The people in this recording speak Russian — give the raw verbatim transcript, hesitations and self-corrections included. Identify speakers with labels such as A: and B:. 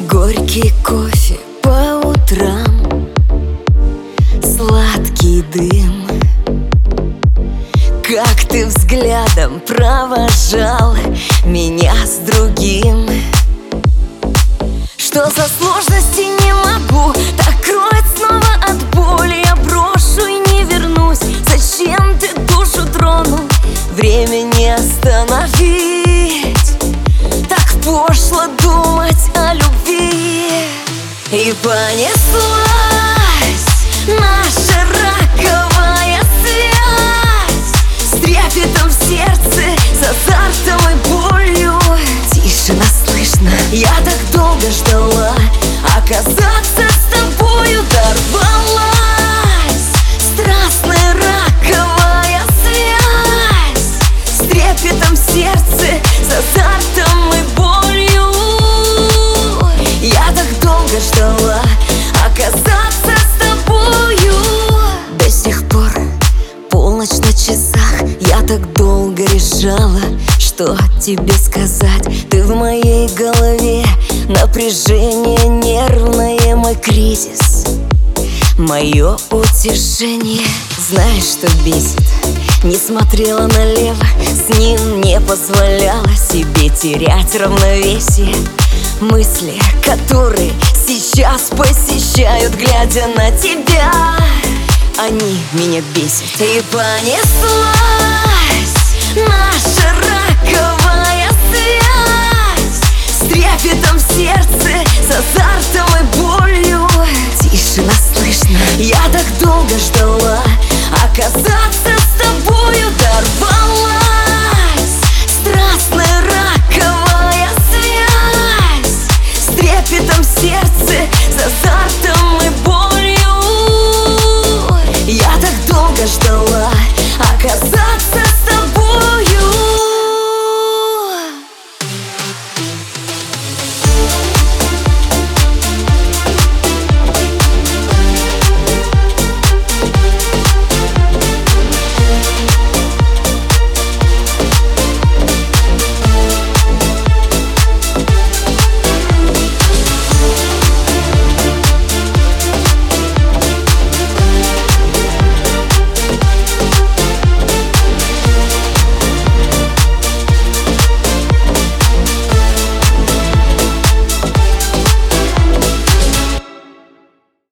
A: Горький кофе по утрам, сладкий дым. Как ты взглядом провожал меня с другим. Что за сложности, не могу, так кроет снова от боли. Я брошу и не вернусь. Зачем ты душу тронул? Время не остановить. Так пошло думать о любви. И понеслась наша раковая связь, с трепетом в сердце, с азартом и болью. Тише нас слышно, я так долго ждала оказаться с тобою. Дорвалась страстная раковая связь, с трепетом в сердце, с азартом и болью. Я так долго ждала оказаться с тобою. До сих пор полночь на часах, я так долго решала, что тебе сказать. Ты в моей голове, напряжение нервное, мой кризис, мое утешение. Знаешь, что бесит? Не смотрела налево, с ним не позволяла себе терять равновесие. Мысли, которые сейчас посещают, глядя на тебя, они меня бесят. И понеслась наша раковая связь, с трепетом в сердце, с азартом и болью. Тише нас слышно, я так долго ждала оказаться